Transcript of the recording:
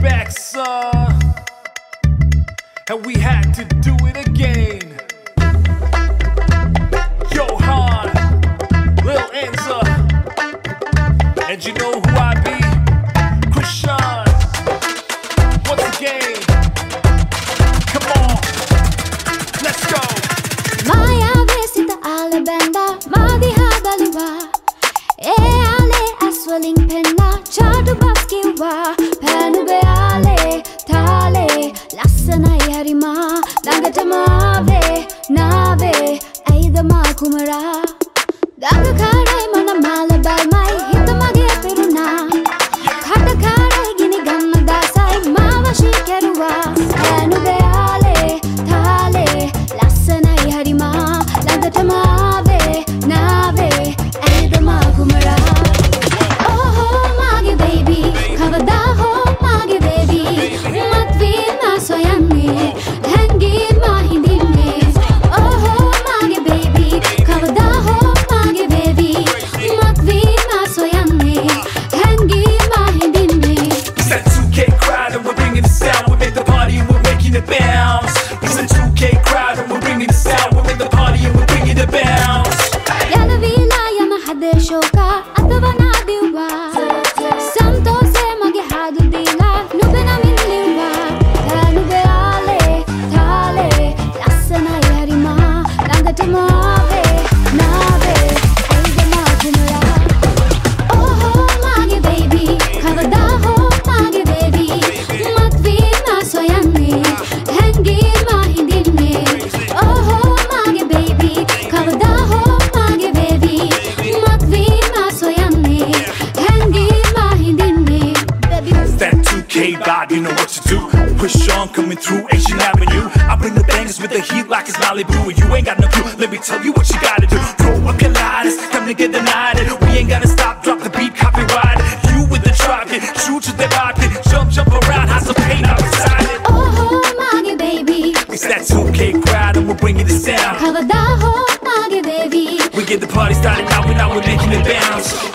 back, son, and we had to do it again. Johan, Lil Enza, and you know who I be? Krishan. Once again, come on, let's go. Maya vesita ala benda, madiha baluwa. Ale aswaling penna, chadu baskiwa. Panu be ale, tale, lassana yarima. Langatama nave, aida ma kumara. Daga karai mana mala balmai, hitamage peruna. Khata karai gini gamma dasai, mawa shikeruwa. Panu be ale, tale, lassana yarima. Langatama nave, aida ma kumara. Oh mage baby, kavada ho mage baby. Matvi na soyanne, hangi ma hindinne. Oh mage baby, kavada ho mage baby. Matvi na soyanne, hangi ma hindinne. It's that 2K crowd and we're bringing the sound. We make the party and we're making it bounce. It's that 2K crowd and we're bringing the sound. We make the party and we're bringing it bounce. Yala vila yama hade shoka, atava na diwa. Santose mage hadu dila, nube na minliwa. Nube ale, tale, lassana yarima. Langatama nave, aida ma kumara. Oh mage baby, kavada ho mage baby. Matvi na soyanne, hangi ma hindinne. Oh mage baby, kavada ho mage baby. Matvi na soyanne, hangi ma hindinne. It's that 2K vibe, you know what to do. Krishan coming through Asian Avenue. I bring the bangers with the heat like it's Malibu. And you ain't got no clue, let me tell you what you gotta do. Throw up your lighters, come to get the night. We ain't gotta stop, drop the beat, copyright. You with the drop it, true to the vibe it. Jump around, have some pain outside it. Oh mage baby, It's that 2K crowd and we're bringing the sound. kavada ho mage baby. We get the party started now, we're making it bounce.